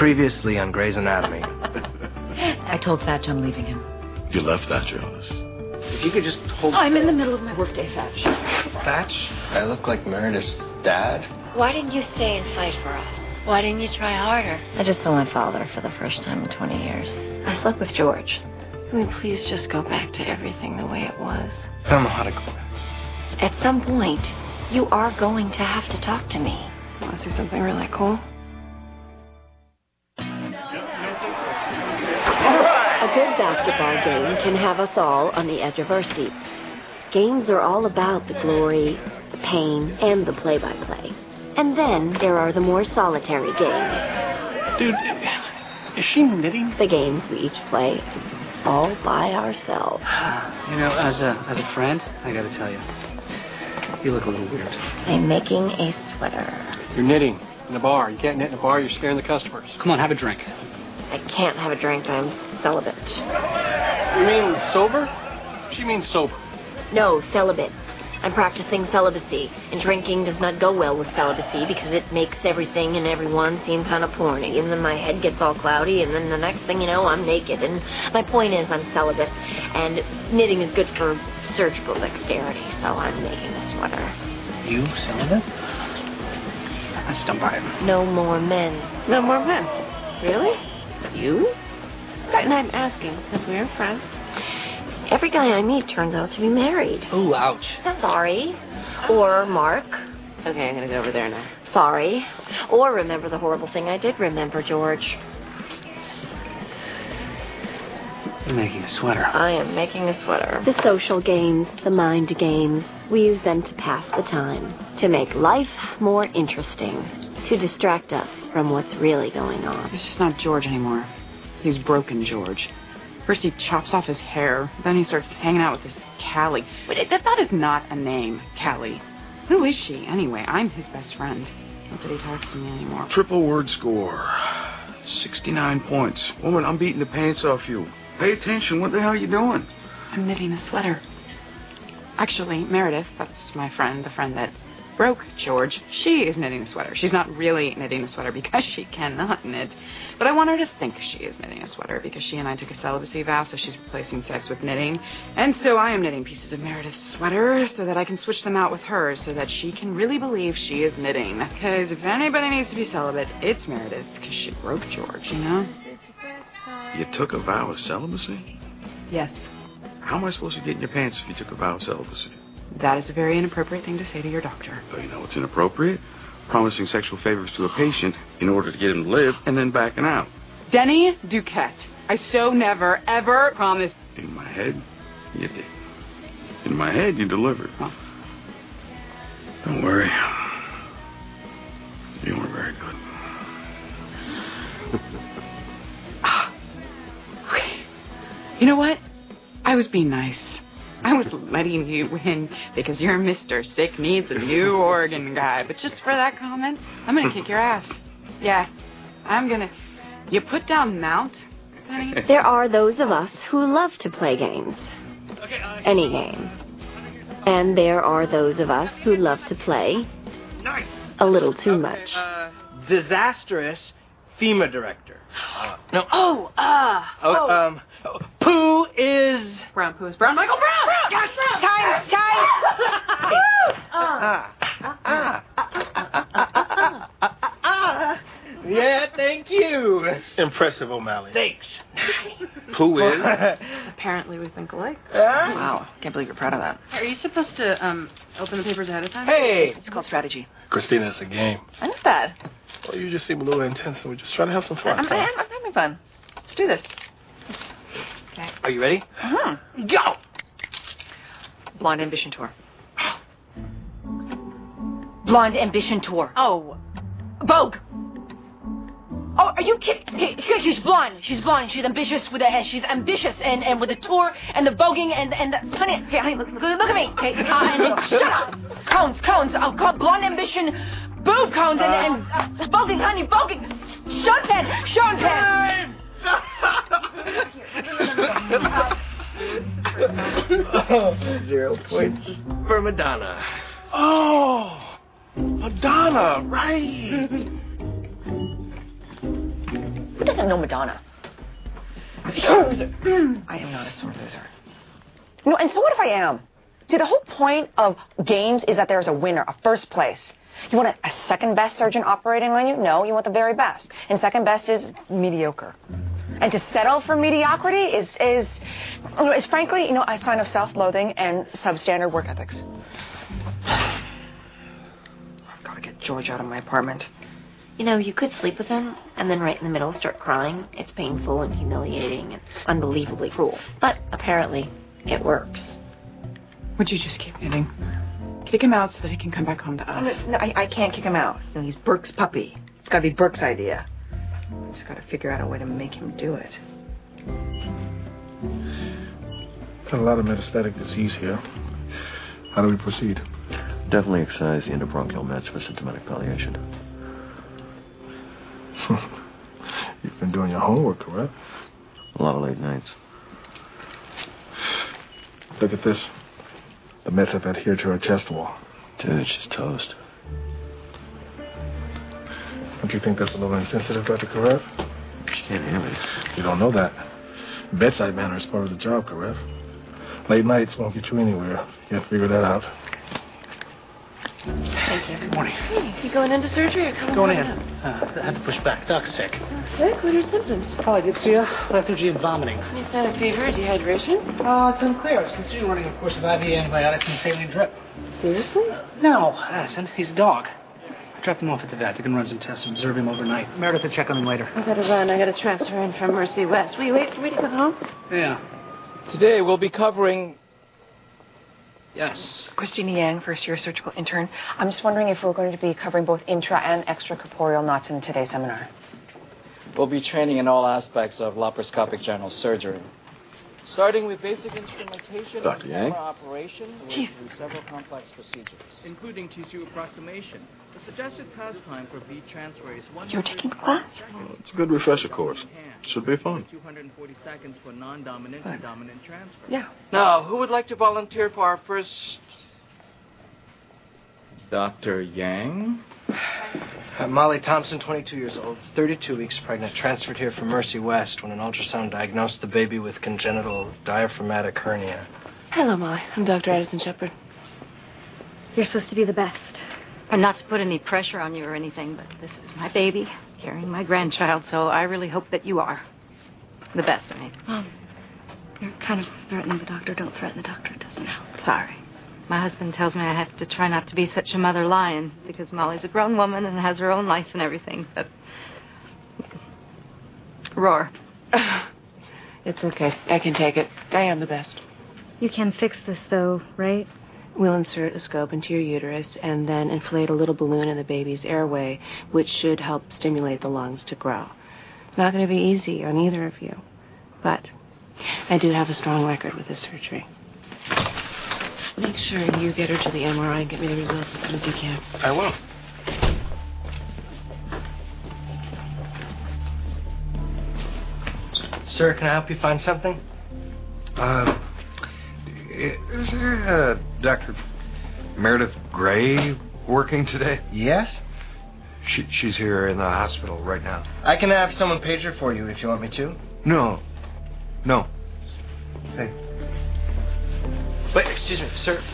Previously on Grey's Anatomy. I told Thatch I'm leaving him. You left Thatcher on us. If you could just hold... I'm in the middle of my workday, Thatch. Thatch? I look like Meredith's dad? Why didn't you stay and fight for us? Why didn't you try harder? I just saw my father for the first time in 20 years. I slept with George. Can we please just go back to everything the way it was? I don't know how to go back. At some point, you are going to have to talk to me. Want to see something really cool? A good basketball game can have us all on the edge of our seats. Games are all about the glory, the pain, and the play-by-play. And then there are the more solitary games. Dude, is she knitting? The games we each play all by ourselves. You know, as a friend, I gotta tell you, you look a little weird. I'm making a sweater. You're knitting in a bar. You can't knit in a bar. You're scaring the customers. Come on, have a drink. I can't have a drink. I'm celibate. You mean sober? She means sober. No, celibate. I'm practicing celibacy, and drinking does not go well with celibacy because it makes everything and everyone seem kind of porny, and then my head gets all cloudy, and then the next thing you know, I'm naked. And my point is I'm celibate, and knitting is good for surgical dexterity, so I'm making a sweater. You celibate? I just don't buy it. No more men. No more men. Really? You? And I'm asking because we're friends. Every guy I meet turns out to be married. Ooh, ouch. Sorry. Or Mark. Okay, I'm going to go over there now. Sorry. Or remember the horrible thing I did remember, George. You're making a sweater. I am making a sweater. The social games, the mind games, we use them to pass the time, to make life more interesting, to distract us from what's really going on. It's just not George anymore. He's broken George. First he chops off his hair, then he starts hanging out with this Callie. But that is not a name, Callie. Who is she, anyway? I'm his best friend. Not that he talks to me anymore. Triple word score. 69 points. Woman, I'm beating the pants off you. Pay attention. What the hell are you doing? I'm knitting a sweater. Actually, Meredith, that's my friend, the friend that broke George, she is knitting a sweater. She's not really knitting a sweater because she cannot knit, but I want her to think she is knitting a sweater because she and I took a celibacy vow, so she's replacing sex with knitting. And so I am knitting pieces of Meredith's sweater so that I can switch them out with hers so that she can really believe she is knitting. Because if anybody needs to be celibate, it's Meredith because she broke George, you know? You took a vow of celibacy? Yes. How am I supposed to get in your pants if you took a vow of celibacy? That is a very inappropriate thing to say to your doctor. Oh, you know what's inappropriate? Promising sexual favors to a patient in order to get him to live and then backing out. Denny Duquette, I so never, ever promised. In my head, you did. In my head, you delivered. Huh? Don't worry. You were very good. Okay. You know what? I was being nice. I was letting you win because you're Mr. Sick Needs a New Organ guy. But just for that comment, I'm going to kick your ass. Yeah, I'm going to... You put down Mount, honey? There are those of us who love to play games. Any game. And there are those of us who love to play a little too much. Disastrous FEMA director. No. Pooh is... Brown. Pooh is Brown. Michael Brown! Yes, Brown! Time! Yeah, thank you. Impressive, O'Malley. Thanks. Pooh is? Apparently we think alike. Wow, can't believe you're proud of that. Are you supposed to open the papers ahead of time? Hey! It's called strategy. Christina, it's a game. I know that. Well, you just seem a little intense, and we're just trying to have some fun. I'm having fun. Let's do this. Okay. Are you ready? Go! Blonde Ambition Tour. Blonde Ambition Tour. Oh. Vogue! Oh, are you kidding? Okay, she's blonde. She's blonde. She's ambitious with her hair. She's ambitious and with the tour and the voguing and the... Honey, look at me. Okay, and shut up. Cones. Oh, God, Blonde Ambition, boob cones and voguing, honey, voguing. Sean Penn. 0 points for Madonna. Oh, Madonna, right. doesn't know Madonna? Sore loser. I am not a sore loser. No, and so what if I am? See, the whole point of games is that there's a winner, a first place. You want a second best surgeon operating on you? No, you want the very best. And second best is mediocre. And to settle for mediocrity is frankly, a sign of self-loathing and substandard work ethics. I've got to get George out of my apartment. You could sleep with him and then right in the middle start crying. It's painful and humiliating and unbelievably cruel. But apparently, it works. Would you just keep knitting? Kick him out so that he can come back home to us. No, I can't kick him out. He's Burke's puppy. It's got to be Burke's idea. I just got to figure out a way to make him do it. Got a lot of metastatic disease here. How do we proceed? Definitely excise the endobronchial meds for symptomatic palliation. You've been doing your homework, correct? A lot of late nights. Look at this. The meds have adhered to her chest wall. Dude, she's toast. Don't you think that's a little insensitive, Dr. Karev? She can't hear me. You don't know that. Bedside manner is part of the job, Karev. Late nights won't get you anywhere. You have to figure that out. Thank you. Good morning. Hey, you going into surgery or coming Going in. out? I had to push back. Doc's sick. Sick? What are your symptoms? Polydipsia, lethargy, and vomiting. Any sign of fever or dehydration? It's unclear. I was considering running a course of IV antibiotics and saline drip. Seriously? No, Addison. He's a dog. I dropped him off at the vet. They can run some tests and observe him overnight. Meredith will check on him later. I gotta run. I gotta transfer in from Mercy West. Will you wait for me to come home? Yeah. Today we'll be covering... Yes. Christina Yang, first-year surgical intern. I'm just wondering if we're going to be covering both intra- and extracorporeal knots in today's seminar. We'll be training in all aspects of laparoscopic general surgery. Starting with basic instrumentation Dr. and Yang? camera operation, we'll go through several complex procedures, including tissue approximation. The suggested task time for bead transfer is 100 You're taking class? It's a good refresher course. Should be fun. 240 seconds for non-dominant and dominant transfer. Yeah. Now, who would like to volunteer for our first... Dr. Yang? Molly Thompson, 22 years old, 32 weeks pregnant, transferred here from Mercy West when an ultrasound diagnosed the baby with congenital diaphragmatic hernia. Hello, Molly. I'm Dr. Addison Shepard. You're supposed to be the best. And not to put any pressure on you or anything, but this is my baby, carrying my grandchild, so I really hope that you are the best, I mean. You're kind of threatening the doctor. Don't threaten the doctor. It doesn't help. Sorry. My husband tells me I have to try not to be such a mother lion, because Molly's a grown woman and has her own life and everything, but... Roar. It's okay. I can take it. I am the best. You can fix this, though, right? We'll insert a scope into your uterus and then inflate a little balloon in the baby's airway, which should help stimulate the lungs to grow. It's not going to be easy on either of you, but I do have a strong record with this surgery. Make sure you get her to the MRI and get me the results as soon as you can. I will. Sir, can I help you find something? Is there Dr. Meredith Gray working today? Yes? She's here in the hospital right now. I can have someone page her for you if you want me to. No. Hey. Wait, excuse me, sir.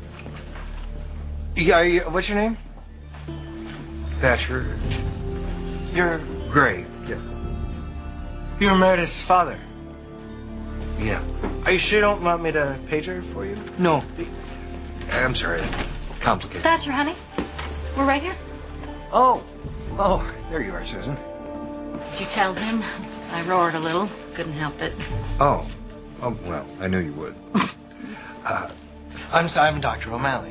What's your name? Thatcher. You're Gray. Yeah. You're Meredith's father. Yeah. Are you sure you don't want me to page her for you? No. I'm sorry. Complicated. Thatcher, honey. We're right here. Oh, there you are, Susan. Did you tell him? I roared a little. Couldn't help it. Oh, well, I knew you would. I'm Dr. O'Malley.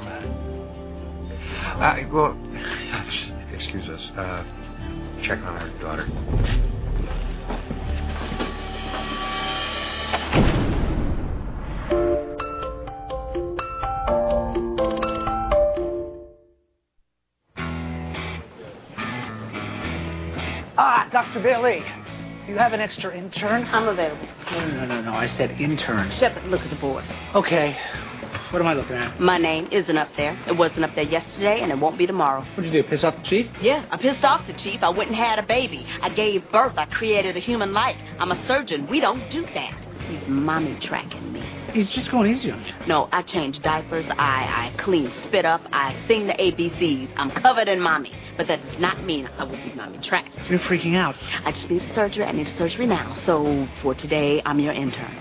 Well, excuse us. Check on our daughter. Dr. Bailey, do you have an extra intern? I'm available. No. I said intern. Shepard, look at the board. Okay. What am I looking at? My name isn't up there. It wasn't up there yesterday, and it won't be tomorrow. What'd you do, piss off the chief? Yeah, I pissed off the chief. I went and had a baby. I gave birth. I created a human life. I'm a surgeon. We don't do that. He's mommy tracking me. He's just going easy on you. No, I change diapers. I clean spit up. I sing the ABCs. I'm covered in mommy. But that does not mean I will be mommy tracked. You're freaking out. I just need surgery. I need surgery now. So for today, I'm your intern.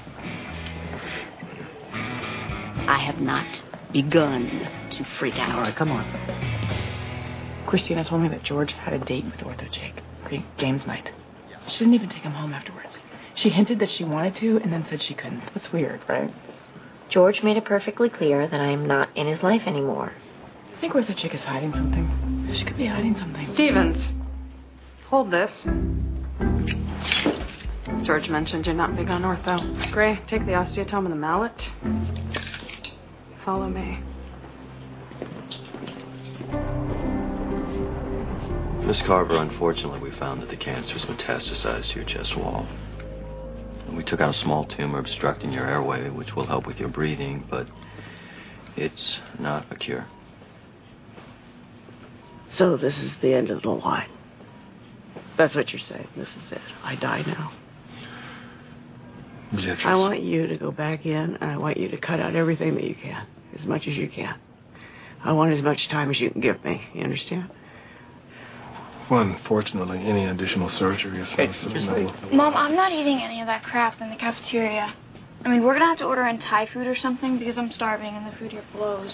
I have not begun to freak out. All right, come on. Christina told me that George had a date with Ortho Jake. Okay, games night. She didn't even take him home afterwards. She hinted that she wanted to and then said she couldn't. That's weird, right? George made it perfectly clear that I am not in his life anymore. I think Ortho Jake is hiding something. She could be hiding something. Stevens, hold this. George mentioned you're not big on ortho. Gray, take the osteotome and the mallet. Follow me. Miss Carver, unfortunately, we found that the cancer's metastasized to your chest wall. And we took out a small tumor obstructing your airway, which will help with your breathing, but it's not a cure. So this is the end of the line. That's what you're saying. This is it. I die now. Beatrice. I want you to go back in, and I want you to cut out everything that you can, as much as you can. I want as much time as you can give me. You understand? Well, unfortunately, any additional surgery is Mom, I'm not eating any of that crap in the cafeteria. I mean, we're going to have to order in Thai food or something because I'm starving and the food here blows.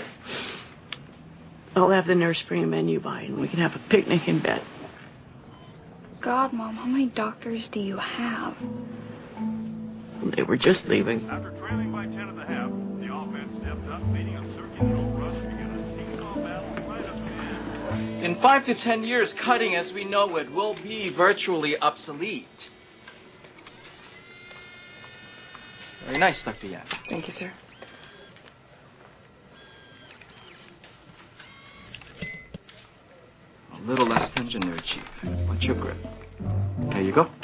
I'll have the nurse bring a menu by, and we can have a picnic in bed. God, Mom, how many doctors do you have? They were just leaving. After trailing by 10 at the half, the offense stepped up, leading a circular rush to begin a seesaw battle right up to the end. In 5 to 10 years, cutting as we know it will be virtually obsolete. Very nice, Dr. Yan. Thank you, sir. A little less tension there, Chief. Watch your grip. There you go.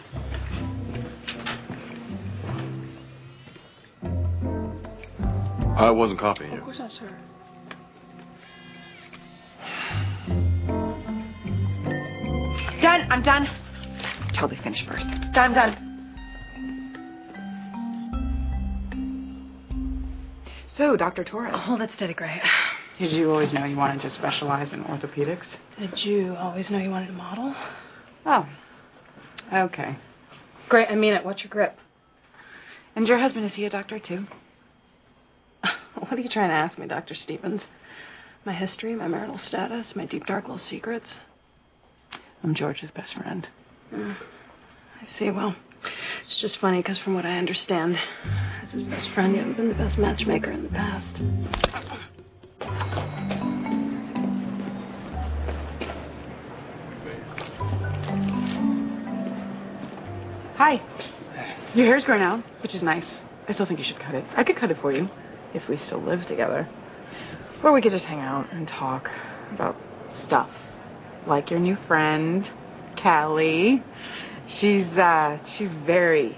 I wasn't copying you. Of course not, sir. Done. I'm done. Totally finished first. Done. So, Dr. Torres. Oh, hold it steady, Gray. Did you always know you wanted to specialize in orthopedics? Did you always know you wanted to model? Oh. Okay. Gray, I mean it. What's your grip? And your husband, is he a doctor, too? What are you trying to ask me, Dr. Stevens? My history, my marital status, my deep, dark little secrets? I'm George's best friend. I see. Well, it's just funny because from what I understand, as his best friend, you haven't been the best matchmaker in the past. Hi. Your hair's grown out, which is nice. I still think you should cut it. I could cut it for you, if we still live together. Or we could just hang out and talk about stuff. Like your new friend, Callie. She's very,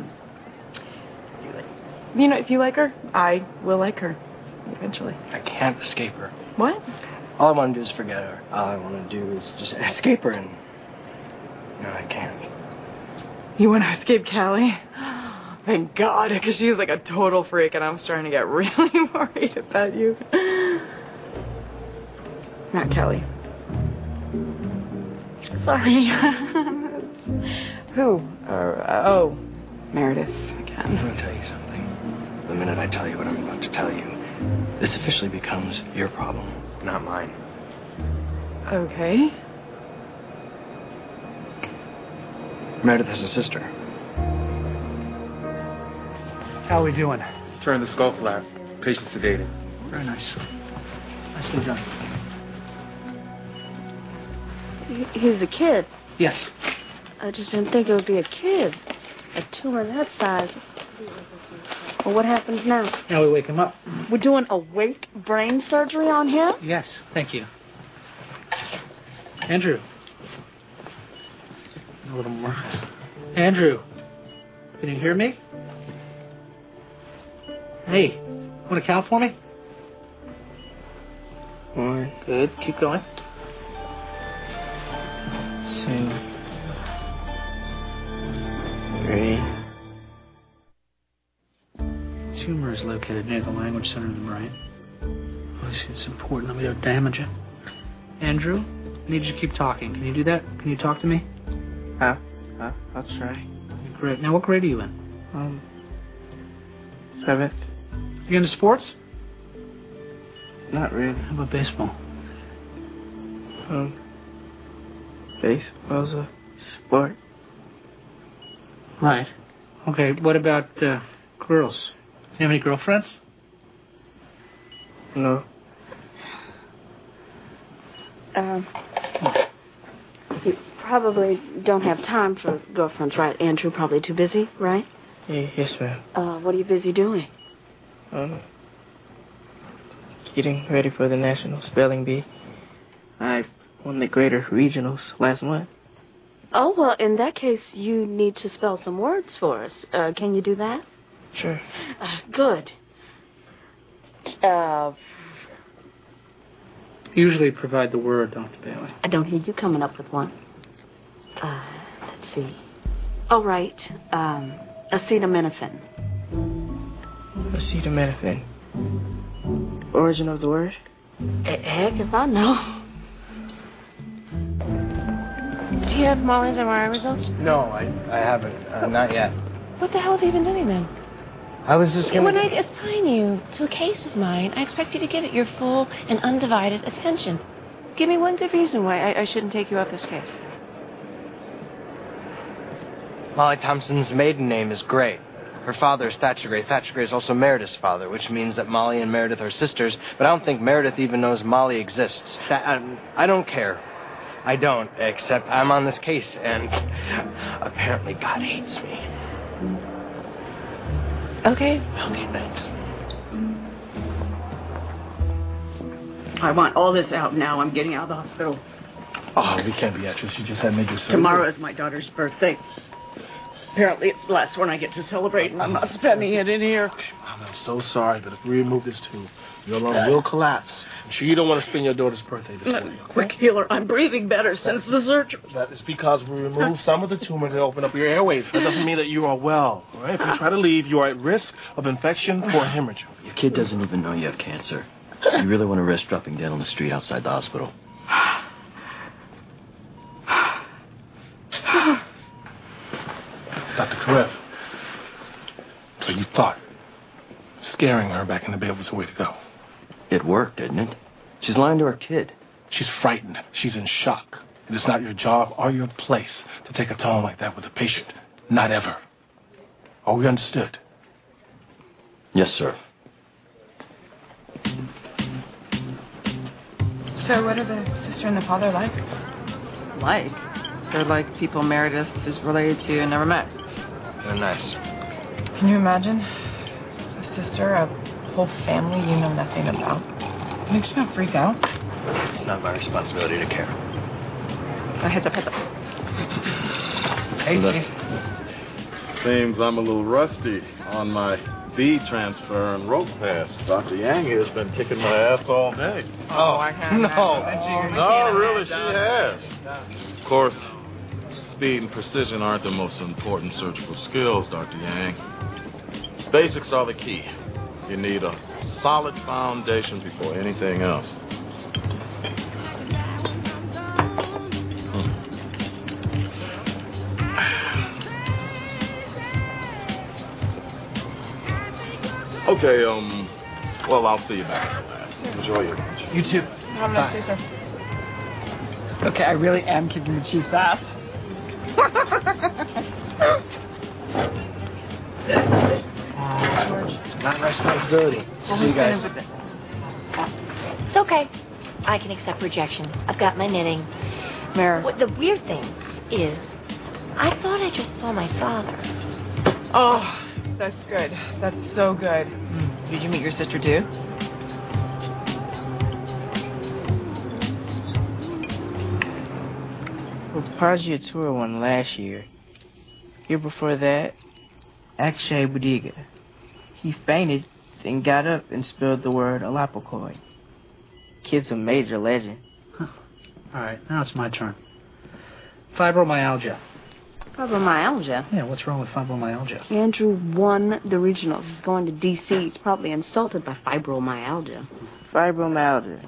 you know, if you like her, I will like her. Eventually. I can't escape her. What? All I want to do is forget her. All I want to do is just escape her, and no, I can't. You want to escape Callie? Thank God, because she's like a total freak, and I'm starting to get really worried about you. Not Kelly. Sorry. Who? Meredith again. I'm going to tell you something. The minute I tell you what I'm about to tell you, this officially becomes your problem, not mine. Okay. Meredith has a sister. How are we doing? Turn the skull flat. Patient sedated. Very nice. Nicely done. He's a kid. Yes. I just didn't think it would be a kid. A tumor that size. Well, what happens now? Now we wake him up. We're doing awake brain surgery on him? Yes, thank you. Andrew. A little more. Andrew. Can you hear me? Hey. Want to count for me? 1. Good. Keep going. 2. 3. Tumor is located near the language center of the brain. Obviously, it's important that we don't damage it. Andrew, I need you to keep talking. Can you do that? Can you talk to me? I'll try. Great. Now, what grade are you in? 7th. You into sports? Not really. How about baseball? Baseball's a sport. Right. Okay, what about girls? Do you have any girlfriends? No. You probably don't have time for girlfriends, right? Andrew, probably too busy, right? Yes, ma'am. What are you busy doing? Getting ready for the National Spelling Bee. I won the Greater Regionals last month. Oh, well, in that case, you need to spell some words for us. Can you do that? Sure. Good. Usually provide the word, Dr. Bailey. I don't hear you coming up with one. Let's see. Oh, right. Acetaminophen. Acetaminophen. Origin of the word? Heck if I know. Do you have Molly's MRI results? No, I haven't. Not yet. What the hell have you been doing then? I was just gonna... When I assign you to a case of mine, I expect you to give it your full and undivided attention. Give me one good reason why I shouldn't take you off this case. Molly Thompson's maiden name is Gray. Her father is Thatcher Gray. Thatcher Gray is also Meredith's father, which means that Molly and Meredith are sisters, but I don't think Meredith even knows Molly exists. I don't care. I don't, except I'm on this case, and apparently God hates me. Okay. Okay, thanks. I want all this out now. I'm getting out of the hospital. Oh, we can't, Beatrice. You just had major surgery. Tomorrow is my daughter's birthday. Apparently it's the last one I get to celebrate, and I'm not spending it in here. Mom, I'm so sorry, but if we remove this tube, your lung will collapse. I'm sure you don't want to spend your daughter's birthday this way. Okay? Quick healer, I'm breathing better since the surgery. That is because we removed some of the tumor to open up your airways. That doesn't mean that you are well. All right? If you try to leave, you are at risk of infection or hemorrhage. Your kid doesn't even know you have cancer. You really want to risk dropping dead on the street outside the hospital? Dr. Karev, so you thought scaring her back in the bed was the way to go? It worked, didn't it? She's lying to her kid. She's frightened. She's in shock. It is not your job or your place to take a tone like that with a patient. Not ever. Are we understood? Yes, sir. So what are the sister and the father like? Like? They're like people Meredith is related to and never met. They're nice. Can you imagine? A sister, a whole family you know nothing about. Makes you not freak out. It's not my responsibility to care. Heads up. Hey, Steve. Seems I'm a little rusty on my V transfer and rope pass. Dr. Yang here has been kicking my ass all day. Oh, I can't. No. No, really, she has. Of course, speed and precision aren't the most important surgical skills, Dr. Yang. Basics are the key. You need a solid foundation before anything else. Okay, well, I'll see you back at the lab. Enjoy your lunch. You too. Have a nice day, sir. Okay, I really am kicking the chief's ass. Not my responsibility. See you guys. It's okay. I can accept rejection. I've got my knitting. What the weird thing is, I thought I just saw my father. Oh, that's good. That's so good. Did you meet your sister too? Well, Pajia Tour won last year. Year before that, Akshay Budiga. He fainted then got up and spelled the word alapocoid. Kid's a major legend. Huh. All right, now it's my turn. Fibromyalgia. Fibromyalgia? Yeah, what's wrong with fibromyalgia? Andrew won the regionals. He's going to D.C. He's probably insulted by fibromyalgia. Fibromyalgia.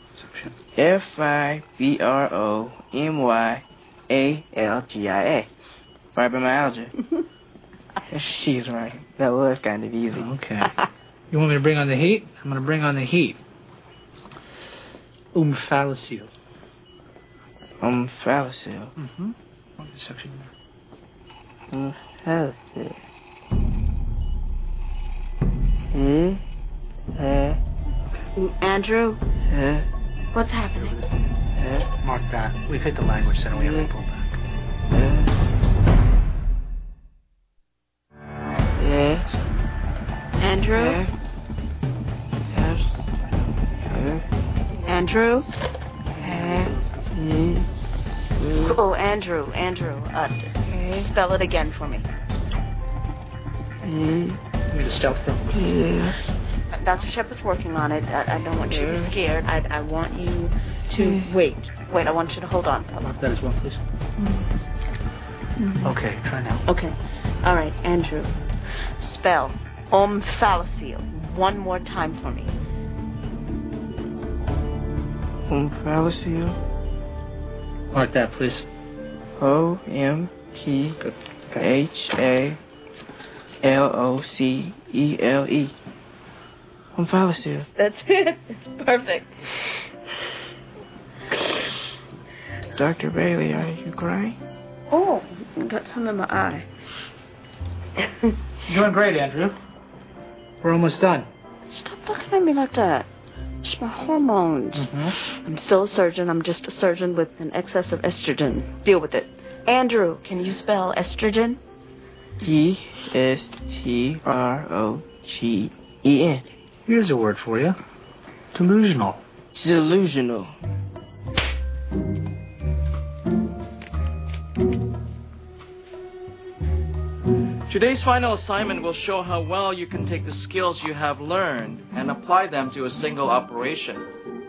Fibromyalgia. Fibromyalgia. She's right. That was kind of easy. Okay. You want me to bring on the heat? I'm going to bring on the heat. Omphalocele. Omphalocele. Mm-hmm. What is the section there? Omphalocele. Andrew? What's happening? Mark that. We've hit the language center. We have to pull back. Yes. Andrew? Yes. Andrew? Oh, Andrew. Spell it again for me. Give me the stealth room. Dr. Shepard's working on it. I don't want you to be scared. I want you to wait. Wait, I want you to hold on. Mark that as well, please. Okay, try now. Okay. All right, Andrew. Spell omphalocele one more time for me. Omphalocele. Mark that, please. Omphalocele. Omphalocele. That's it. It's perfect. Dr. Bailey, are you crying? Oh, got some in my eye. You're doing great, Andrew. We're almost done. Stop looking at me like that. It's my hormones. Mm-hmm. I'm still a surgeon. I'm just a surgeon with an excess of estrogen. Deal with it. Andrew, can you spell estrogen? ESTROGEN. Here's a word for you. Delusional. Delusional. Today's final assignment will show how well you can take the skills you have learned and apply them to a single operation.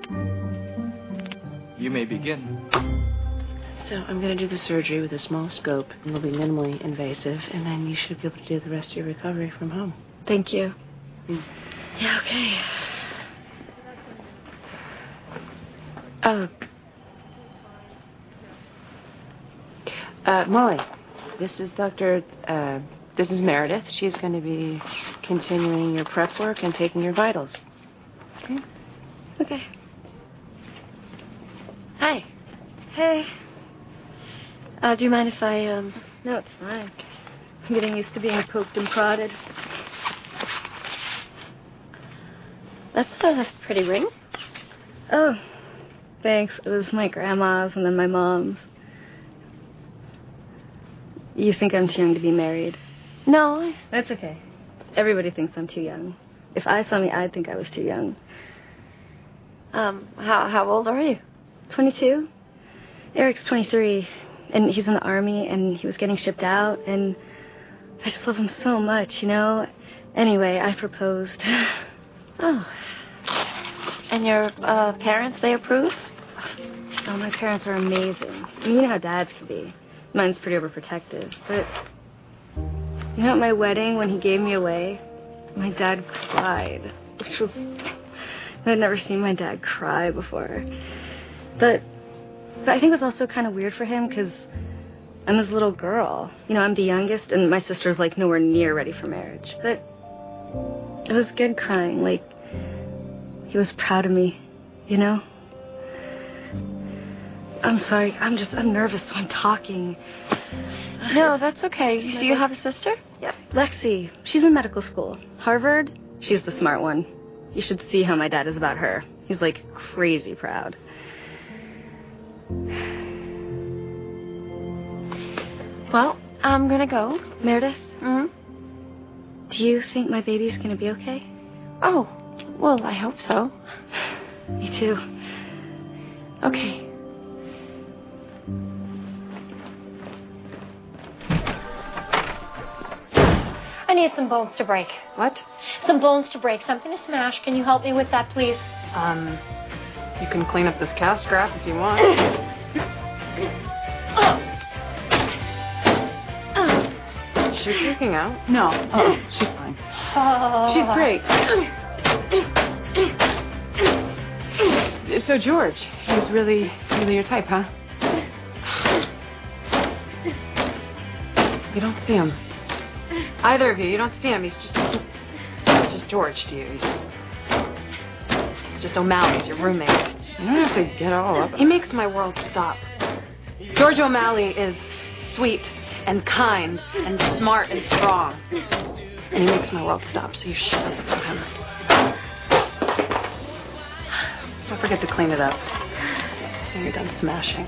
You may begin. So I'm going to do the surgery with a small scope. It'll be minimally invasive, and then you should be able to do the rest of your recovery from home. Thank you. Yeah, okay. Molly, this is this is Meredith. She's going to be continuing your prep work and taking your vitals. Okay? Okay. Hi. Hey. Do you mind if I, No, it's fine. I'm getting used to being poked and prodded. That's a pretty ring. Oh, thanks. It was my grandma's and then my mom's. You think I'm too young to be married? No. That's okay. Everybody thinks I'm too young. If I saw me, I'd think I was too young. How old are you? 22. Eric's 23, and he's in the Army, and he was getting shipped out, and I just love him so much, you know? Anyway, I proposed. Oh. And your parents, they approve? Oh, my parents are amazing. I mean, you know how dads can be. Mine's pretty overprotective, but you know, at my wedding, when he gave me away, my dad cried, which was... I'd never seen my dad cry before. But I think it was also kind of weird for him, because I'm his little girl. You know, I'm the youngest, and my sister's, like, nowhere near ready for marriage. But it was good crying, like, he was proud of me, you know? I'm sorry, I'm nervous, so I'm talking. No, that's okay. Do you have a sister? Yep, Lexi. She's in medical school. Harvard, she's the smart one. You should see how my dad is about her. He's, like, crazy proud. Well, I'm gonna go. Meredith? Hmm? Do you think my baby's gonna be okay? Oh, well, I hope so. Me too. Okay. I need some bones to break. What? Some bones to break, something to smash. Can you help me with that, please? You can clean up this cow scrap if you want. Is she freaking out? No. Oh, she's fine. She's great. So George, he's really your type, huh? You don't see him. Either of you don't see him. He's just George to you. He's just O'Malley's your roommate. You don't have to get all up. He makes my world stop. George O'Malley is sweet and kind and smart and strong. And he makes my world stop, so you shut up about him. Don't forget to clean it up when you're done smashing.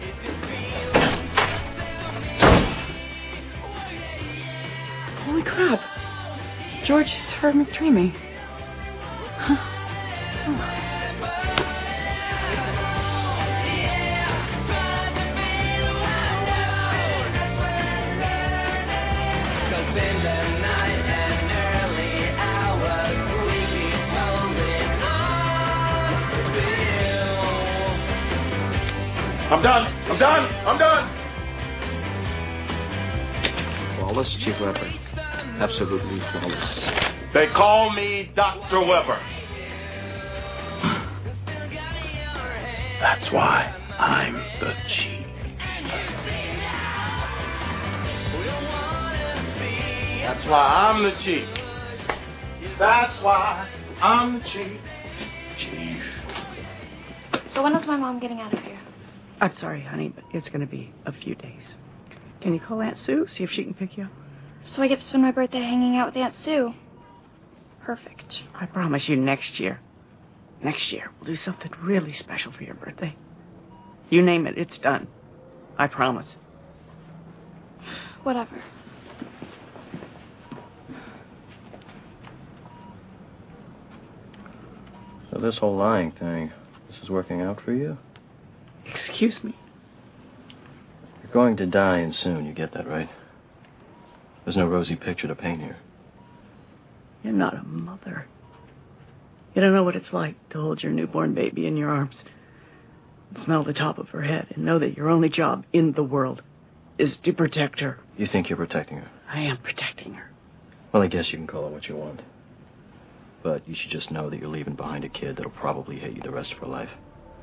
Holy crap. George is her McDreamy. Huh? Oh. I'm done. Flawless, Chief Weber. Absolutely flawless. They call me Dr. Weber. That's why I'm the chief. That's why I'm the chief. That's why I'm the chief. Chief. So when is my mom getting out of here? I'm sorry, honey, but it's going to be a few days. Can you call Aunt Sue, see if she can pick you up? So I get to spend my birthday hanging out with Aunt Sue. Perfect. I promise you next year we'll do something really special for your birthday. You name it, it's done. I promise. Whatever. So this whole lying thing, this is working out for you? Excuse me? You're going to die and soon, you get that, right? There's no rosy picture to paint here. You're not a mother. You don't know what it's like to hold your newborn baby in your arms, smell the top of her head, and know that your only job in the world is to protect her. You think you're protecting her? I am protecting her. Well, I guess you can call it what you want. But you should just know that you're leaving behind a kid that'll probably hate you the rest of her life.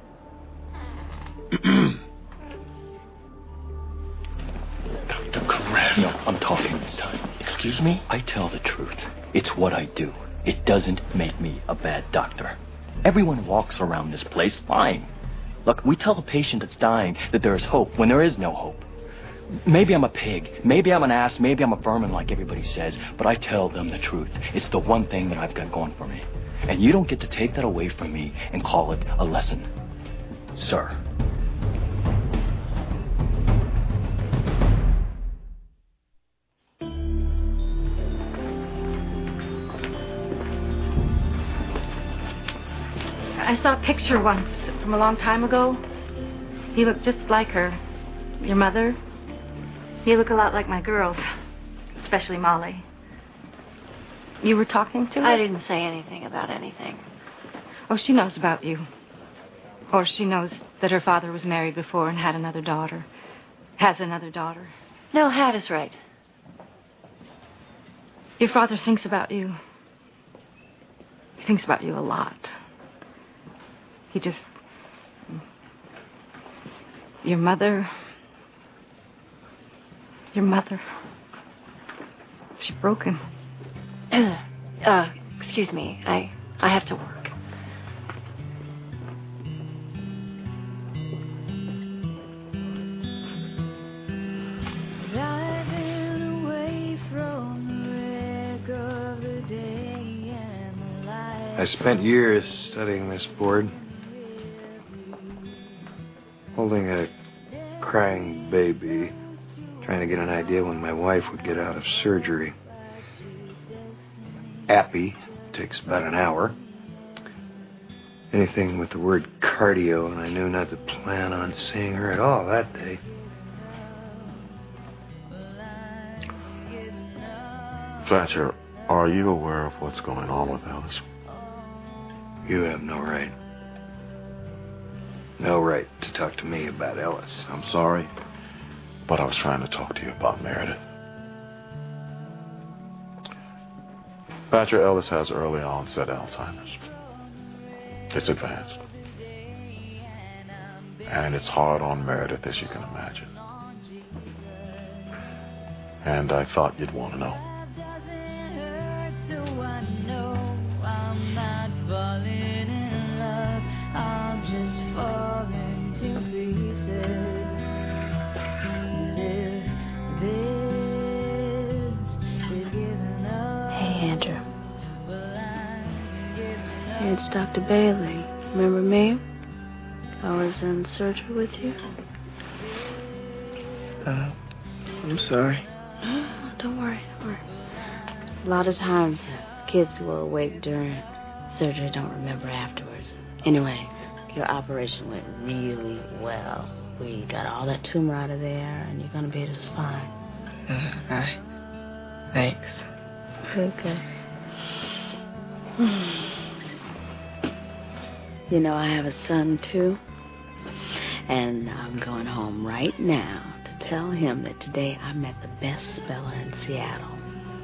Dr. Karev. No, I'm talking this time. Excuse me? I tell the truth. It's what I do. It doesn't make me a bad doctor. Everyone walks around this place fine. Look, we tell the patient that's dying that there is hope when there is no hope. Maybe I'm a pig. Maybe I'm an ass. Maybe I'm a vermin like everybody says. But I tell them the truth. It's the one thing that I've got going for me. And you don't get to take that away from me and call it a lesson. Sir. I saw a picture once from a long time ago. You look just like her. Your mother. You look a lot like my girls, especially Molly. You were talking to her? I didn't say anything about anything. Oh, she knows about you. Or she knows that her father was married before and had another daughter. Has another daughter. No, Hat is right. Your father thinks about you. He thinks about you a lot. He just... Your mother... She broke him. Excuse me. I have to work. I spent years studying this board, holding a crying baby, trying to get an idea when my wife would get out of surgery. Appy takes about an hour. Anything with the word cardio, and I knew not to plan on seeing her at all that day. Fletcher, Are you aware of what's going on with Alice? You have no right. No right to talk to me about Ellis. I'm sorry, but I was trying to talk to you about Meredith. Thatcher Ellis has early onset Alzheimer's. It's advanced. And it's hard on Meredith, as you can imagine. And I thought you'd want to know. It's Dr. Bailey. Remember me? I was in surgery with you. I'm sorry. Don't worry. A lot of times, kids who are awake during surgery don't remember afterwards. Anyway, your operation went really well. We got all that tumor out of there, and you're going to be just fine. Thanks. Okay. You know, I have a son, too. And I'm going home right now to tell him that today I met the best speller in Seattle.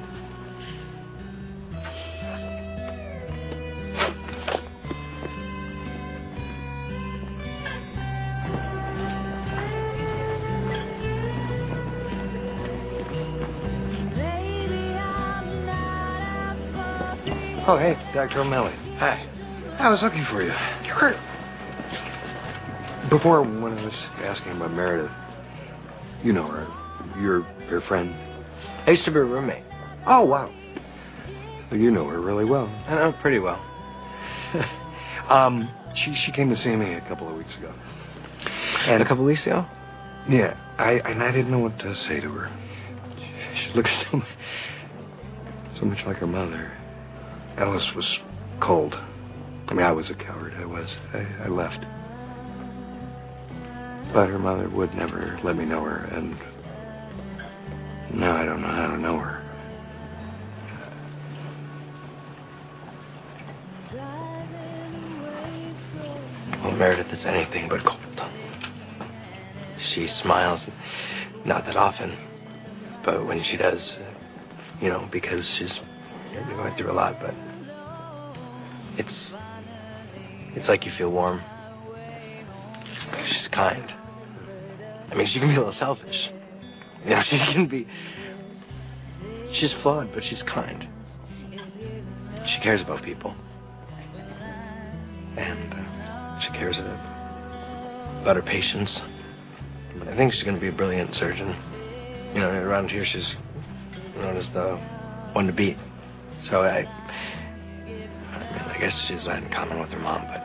Oh, hey, Dr. O'Malley. Hi. I was looking for you. You hurt. Before, when I was asking about Meredith, you know her. Your friend. I used to be a roommate. Oh, wow. Well, you know her really well. I know pretty well. She came to see me a couple of weeks ago. And a couple of weeks ago? Yeah. I didn't know what to say to her. She looked so much like her mother. Alice was cold. I mean, I was a coward. I left. But her mother would never let me know her, and now I don't know how to know her. Well, Meredith is anything but cold. She smiles, not that often, but when she does, you know, because she's going through a lot, but it's like you feel warm. She's kind. I mean, she can be a little selfish. You know, she's flawed, but she's kind. She cares about people. And she cares about her patients. I think she's going to be a brilliant surgeon. You know, around here she's known as the one to beat. So I guess she's that in common with her mom, but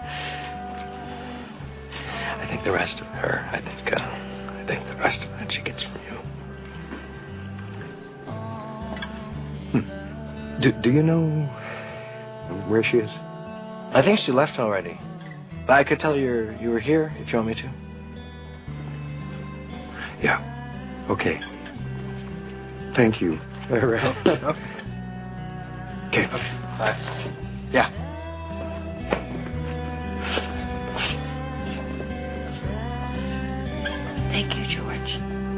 I think the rest of her, I think the rest of that she gets from you. Do you know where she is? I think she left already. But I could tell you were here if you want me to. Yeah. Okay. Thank you. All right. Okay. Bye. Yeah. Thank you, George.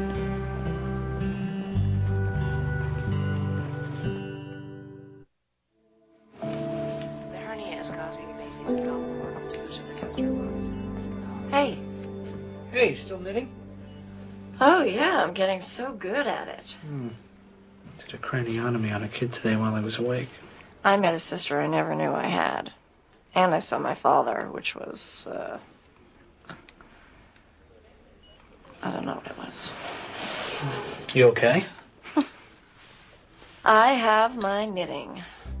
The hernia is causing baby's abdominal obstruction against her lungs. Hey. Hey, still knitting? Oh, yeah, I'm getting so good at it. Did a craniotomy on a kid today while I was awake. I met a sister I never knew I had. And I saw my father, which was, I don't know what it was. You okay? I have my knitting.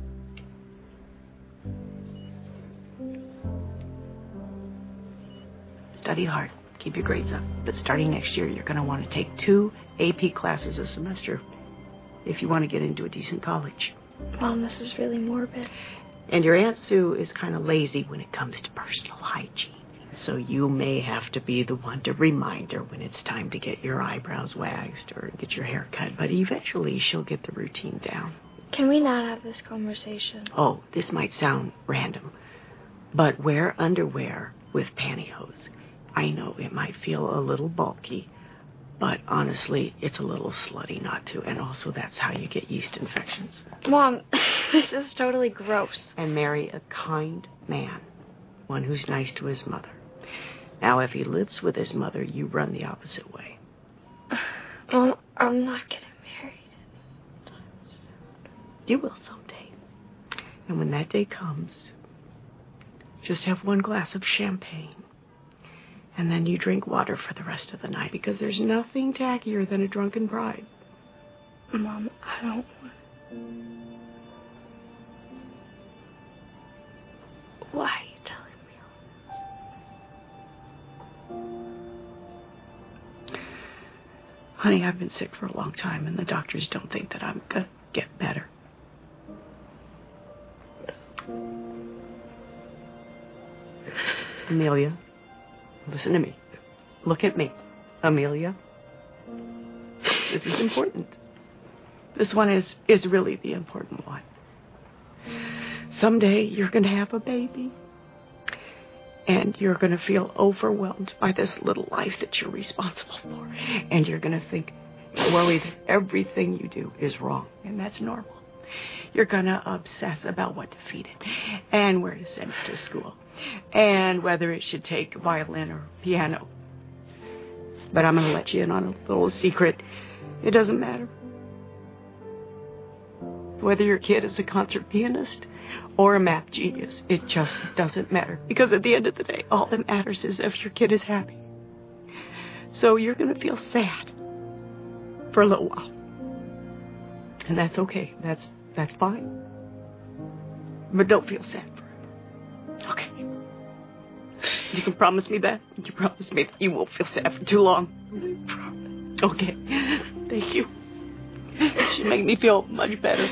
Study hard. Keep your grades up. But starting next year, you're going to want to take 2 AP classes a semester if you want to get into a decent college. Mom, this is really morbid. And your Aunt Sue is kind of lazy when it comes to personal hygiene. So you may have to be the one to remind her when it's time to get your eyebrows waxed or get your hair cut. But eventually she'll get the routine down. Can we not have this conversation? Oh, this might sound random, but wear underwear with pantyhose. I know it might feel a little bulky, but honestly, it's a little slutty not to, and also that's how you get yeast infections. Mom, this is totally gross. And marry a kind man, one who's nice to his mother. Now, if he lives with his mother, you run the opposite way. Mom, I'm not getting married. You will someday. And when that day comes, just have one glass of champagne. And then you drink water for the rest of the night, because there's nothing tackier than a drunken bride. Mom, I don't want... Why are you telling me? Honey, I've been sick for a long time, and the doctors don't think that I'm going to get better. Amelia, listen to me. Look at me. Amelia, this is important. This one is really the important one. Someday you're going to have a baby, and you're going to feel overwhelmed by this little life that you're responsible for, and you're going to think, worry that everything you do is wrong, and that's normal. You're going to obsess about what to feed it, and where to send it to school, and whether it should take violin or piano. But I'm going to let you in on a little secret. It doesn't matter. Whether your kid is a concert pianist or a math genius, it just doesn't matter. Because at the end of the day, all that matters is if your kid is happy. So you're going to feel sad for a little while. And that's okay. That's fine. But don't feel sad forever. Okay. You can promise me that? You promise me that you won't feel sad for too long? Okay. Thank you. It should make me feel much better.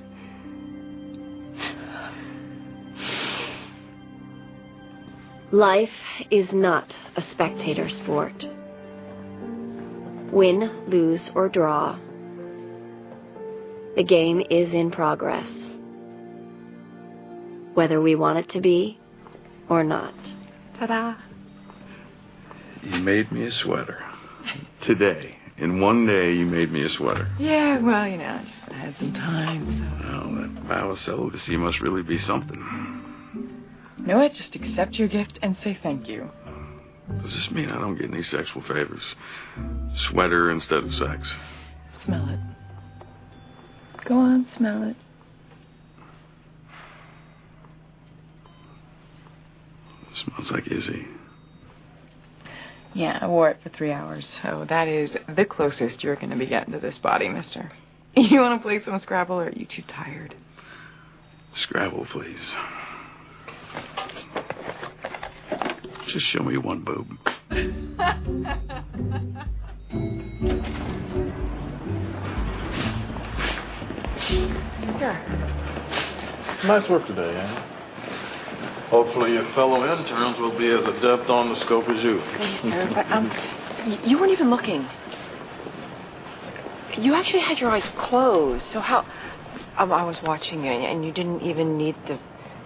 Life is not a spectator sport. Win, lose, or draw, the game is in progress, whether we want it to be or not. Ta-da! You made me a sweater. Today. In one day, you made me a sweater. Yeah, well, I just had some time, so... Well, that vow of celibacy must really be something. You know what? Just accept your gift and say thank you. Does this mean I don't get any sexual favors? Sweater instead of sex. Smell it. Go on, smell it. It smells like Izzy. Yeah, I wore it for 3 hours, so that is the closest you're going to be getting to this body, mister. You want to play some Scrabble, or are you too tired? Scrabble, please. Just show me one boob. Sir. Nice work today, Anne. Hopefully your fellow interns will be as adept on the scope as you. Thank you, sir, but, you weren't even looking. You actually had your eyes closed, so how... I was watching you, and you didn't even need the...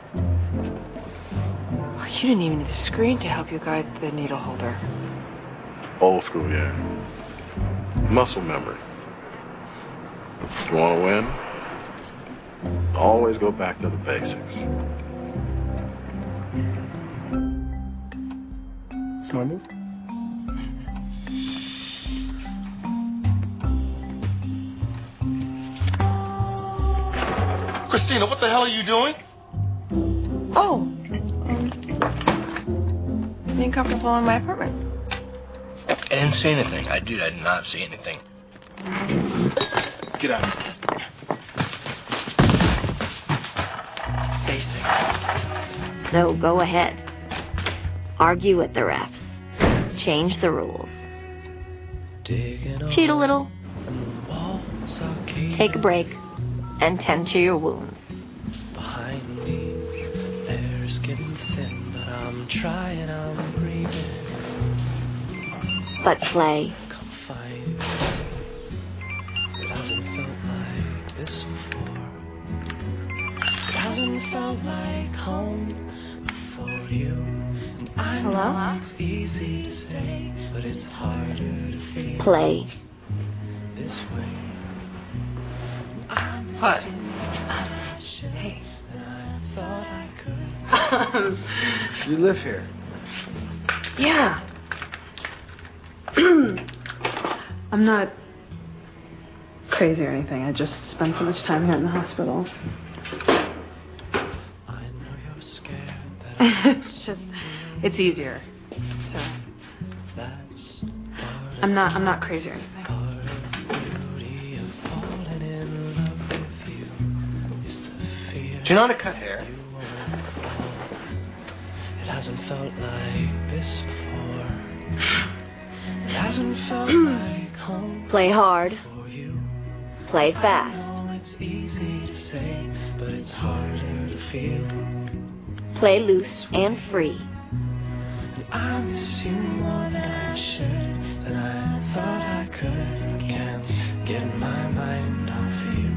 You didn't even need the screen to help you guide the needle holder. Old school, yeah. Muscle memory. You want to win? Always go back to the basics. See my move? Christina, what the hell are you doing? Oh. Being comfortable in my apartment. I didn't see anything. I did not see anything. Get out. Basic. So go ahead. Argue with the refs. Change the rules. Cheat a little. Take a break. And tend to your wounds. Behind me, air's getting thin, but I'm trying, I'm breathing. But play. Come fight. It hasn't felt like this before. home for you. And I Hello? know it's easy to say, but it's harder to feel. Play. This way. What? Hey. You live here? Yeah. I'm not crazy or anything. I just spend so much time here in the hospital. It's easier. So I'm not crazy or anything. Do you know how to cut hair? It hasn't felt like this before. It hasn't felt like home. Play hard. Play fast. It's easy to say, but it's harder to feel. Play loose and free. I miss you more than I should, than I thought I could. Can't get my mind off you.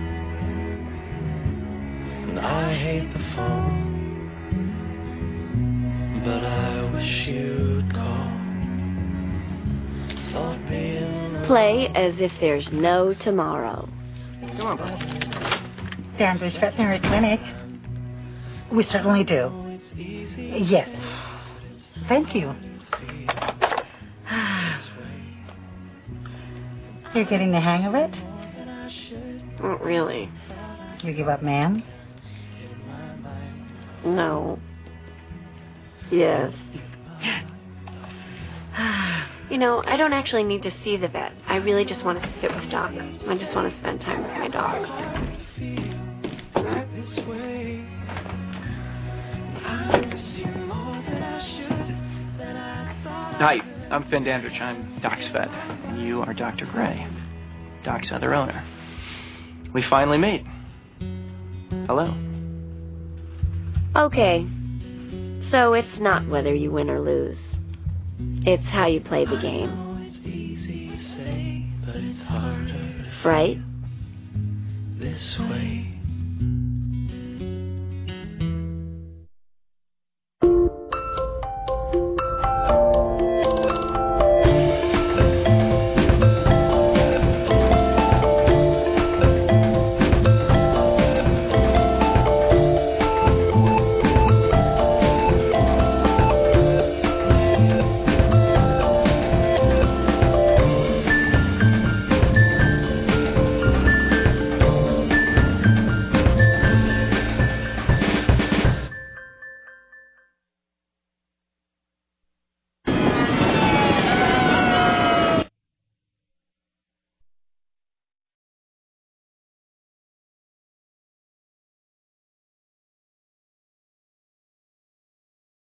And I hate the phone, but I wish you'd call. Thought being Play as if there's no tomorrow. Come on, bud. Danvers Veterinary Clinic. We certainly do. Yes. Thank you. You're getting the hang of it? Not really. You give up, ma'am? No. Yes. You know, I don't actually need to see the vet. I really just want to sit with Doc. I just want to spend time with my dog. Hi, I'm Finn Dandridge. I'm Doc's vet. And you are Dr. Gray, Doc's other owner. We finally meet. Hello. Okay. So it's not whether you win or lose. It's how you play the game. Right? This way.